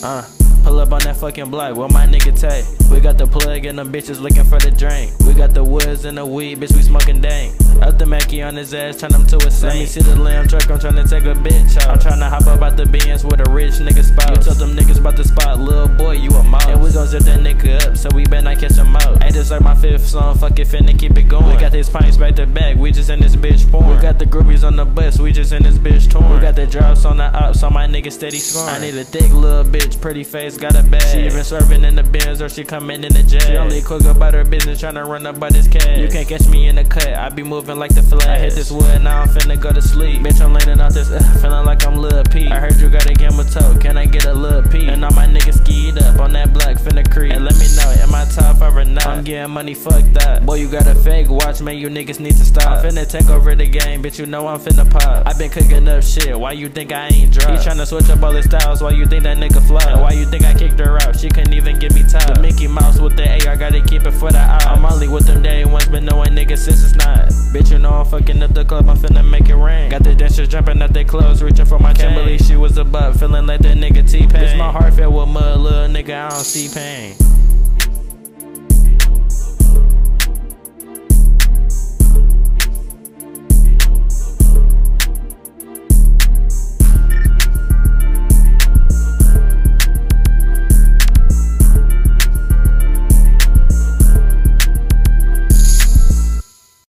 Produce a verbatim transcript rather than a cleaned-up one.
Uh, pull up on that fucking block with my nigga Tay. We got the plug and them bitches looking for the drink. We got the woods and the weed, bitch, we smoking dank. Up the Mackie on his ass, turn him to a saint. Let me see the lamb truck, I'm tryna take a bitch out. I'm tryna hop up out the Benz with a rich nigga spouse. You told them niggas about the spot, little boy, you a mouse. And we gon' zip that nigga up, so we better not catch him out. Ain't this like my fifth song, fuck it, finna keep it going. We got these pints back to back, we just in this bitch porn. We got the groupies on the bus, we just in this bitch torn. We got the drops on the ops, so my nigga steady scoring. I need a thick little bitch, pretty face, got a bag. She even serving in the Benz or she coming in the jet. She only cook about her business, tryna run up by this cash. You can't catch me in the cut, I be moving like the flash. I hit this wood, now I'm finna go to sleep. Bitch, I'm laying out this, uh, feeling like I'm Lil P. I heard you got a gamma toe, can I get a Lil P? And all my niggas skied up on that block, finna creep. And let me know, am I top five or not? I'm getting money, fuck that. Boy, you got a fake watch, man, you niggas need to stop. I'm finna take over the game, bitch, you know I'm finna pop. I been cooking up shit, why you think I ain't dropped? He tryna switch up all his styles, why you think that nigga flop? And why you think I kicked her out, she couldn't even get me top. The Mickey Mouse with the A, I gotta keep it for the eye. I'm only with them day ones, but knowing niggas since it's not. Bitch, you know I'm fucking up the club, I'm finna make it rain. Got the dancers jumping at their clothes, reaching for my chain. Can't believe she was a butt, feeling like that nigga T-Pain. Bitch, my heart filled with mud, little nigga, I don't see pain.